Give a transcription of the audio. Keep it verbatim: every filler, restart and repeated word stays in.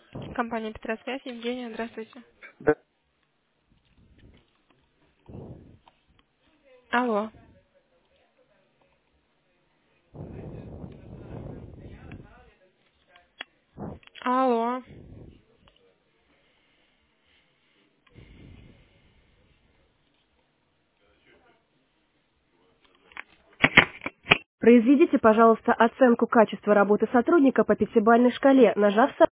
Компания Петросвязь, Евгения, здравствуйте. Да. Алло. Алло. Произведите, пожалуйста, оценку качества работы сотрудника по пятибалльной шкале, нажав